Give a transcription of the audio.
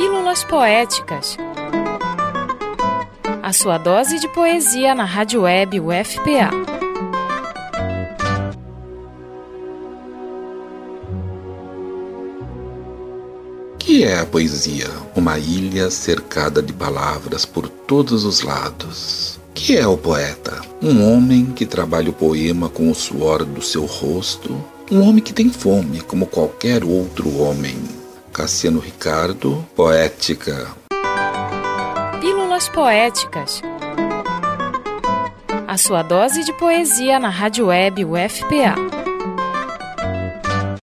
Pílulas Poéticas. A sua dose de poesia na Rádio Web UFPA. O que é a poesia? Uma ilha cercada de palavras por todos os lados. O que é o poeta? Um homem que trabalha o poema com o suor do seu rosto. Um homem que tem fome, como qualquer outro homem. Cassiano Ricardo, Poética. Pílulas Poéticas. A sua dose de poesia na Rádio Web UFPA.